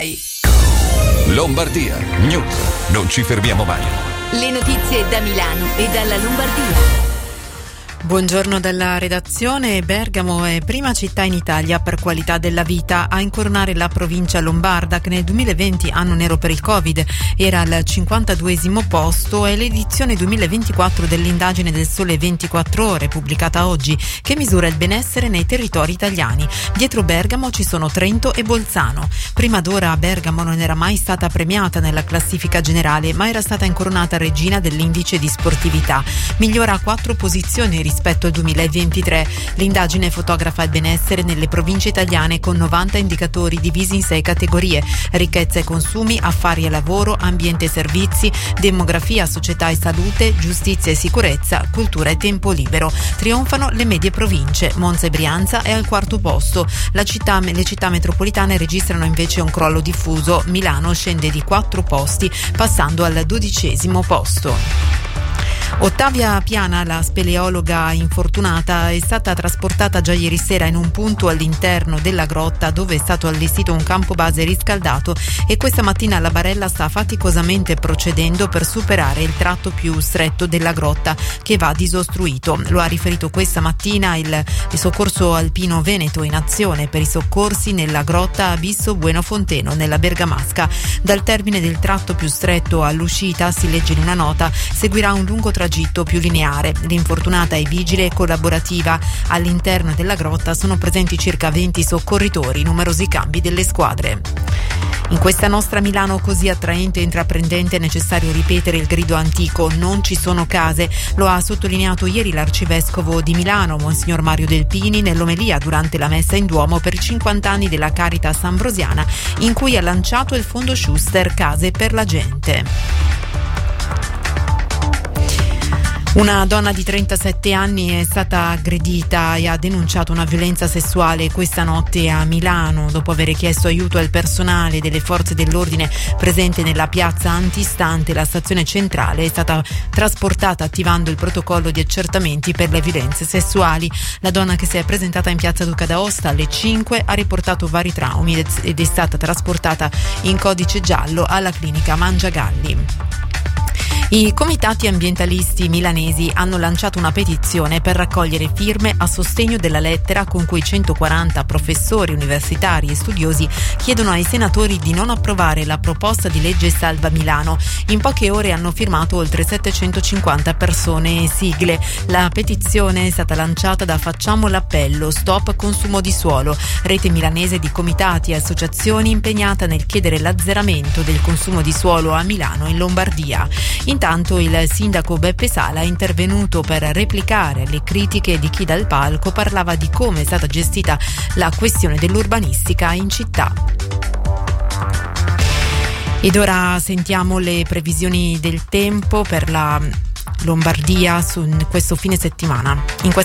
Lombardia News, non ci fermiamo mai. Le notizie da Milano e dalla Lombardia. Buongiorno dalla redazione. Bergamo è prima città in Italia per qualità della vita a incoronare la provincia lombarda, che nel 2020, anno nero per il Covid, era al 52esimo posto. È l'edizione 2024 dell'indagine del Sole 24 Ore, pubblicata oggi, che misura il benessere nei territori italiani. Dietro Bergamo ci sono Trento e Bolzano. Prima d'ora Bergamo non era mai stata premiata nella classifica generale, ma era stata incoronata regina dell'indice di sportività. Migliora a 4 posizioni rispetto al 2023. L'indagine fotografa il benessere nelle province italiane con 90 indicatori divisi in 6 categorie: ricchezza e consumi, affari e lavoro, ambiente e servizi, demografia, società e salute, giustizia e sicurezza, cultura e tempo libero. Trionfano le medie province. Monza e Brianza è al 4° posto. Le città metropolitane registrano invece un crollo diffuso. Milano scende di 4 posti, passando al 12° posto. Ottavia Piana, la speleologa infortunata, è stata trasportata già ieri sera in un punto all'interno della grotta dove è stato allestito un campo base riscaldato, e questa mattina la barella sta faticosamente procedendo per superare il tratto più stretto della grotta, che va disostruito. Lo ha riferito questa mattina il soccorso alpino veneto, in azione per i soccorsi nella grotta Abisso Buenofonteno, nella Bergamasca. Dal termine del tratto più stretto all'uscita, si legge in una nota, seguirà un lungo tragitto più lineare. L'infortunata è vigile e collaborativa. All'interno della grotta sono presenti circa 20 soccorritori, numerosi cambi delle squadre. In questa nostra Milano così attraente e intraprendente è necessario ripetere il grido antico: non ci sono case. Lo ha sottolineato ieri l'arcivescovo di Milano, Monsignor Mario Delpini, nell'omelia durante la messa in Duomo per 50 anni della Caritas Ambrosiana, in cui ha lanciato il fondo Schuster Case per la Gente. Una donna di 37 anni è stata aggredita e ha denunciato una violenza sessuale questa notte a Milano. Dopo aver chiesto aiuto al personale delle forze dell'ordine presente nella piazza antistante la stazione centrale, è stata trasportata attivando il protocollo di accertamenti per le violenze sessuali. La donna, che si è presentata in piazza Duca d'Aosta alle 5, ha riportato vari traumi ed è stata trasportata in codice giallo alla clinica Mangiagalli. I comitati ambientalisti milanesi hanno lanciato una petizione per raccogliere firme a sostegno della lettera con cui 140 professori universitari e studiosi chiedono ai senatori di non approvare la proposta di legge Salva Milano. In poche ore hanno firmato oltre 750 persone e sigle. La petizione è stata lanciata da Facciamo l'appello, Stop consumo di suolo, rete milanese di comitati e associazioni impegnata nel chiedere l'azzeramento del consumo di suolo a Milano e in Lombardia. Intanto il sindaco Beppe Sala è intervenuto per replicare le critiche di chi dal palco parlava di come è stata gestita la questione dell'urbanistica in città. Ed ora sentiamo le previsioni del tempo per la Lombardia in questa settimana.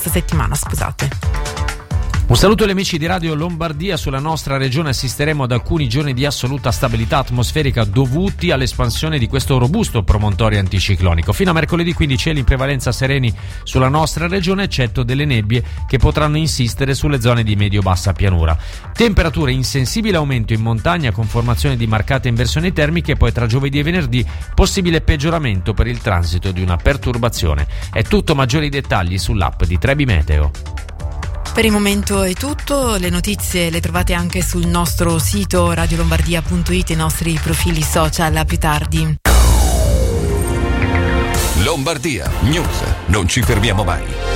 Un saluto agli amici di Radio Lombardia. Sulla nostra regione assisteremo ad alcuni giorni di assoluta stabilità atmosferica dovuti all'espansione di questo robusto promontorio anticiclonico. Fino a mercoledì quindi cieli in prevalenza sereni sulla nostra regione, eccetto delle nebbie che potranno insistere sulle zone di medio-bassa pianura. Temperature in sensibile aumento in montagna con formazione di marcate inversioni termiche, poi tra giovedì e venerdì possibile peggioramento per il transito di una perturbazione. È tutto, maggiori dettagli sull'app di Trebi Meteo. Per il momento è tutto, le notizie le trovate anche sul nostro sito radiolombardia.it e i nostri profili social. A più tardi. Lombardia News, non ci fermiamo mai.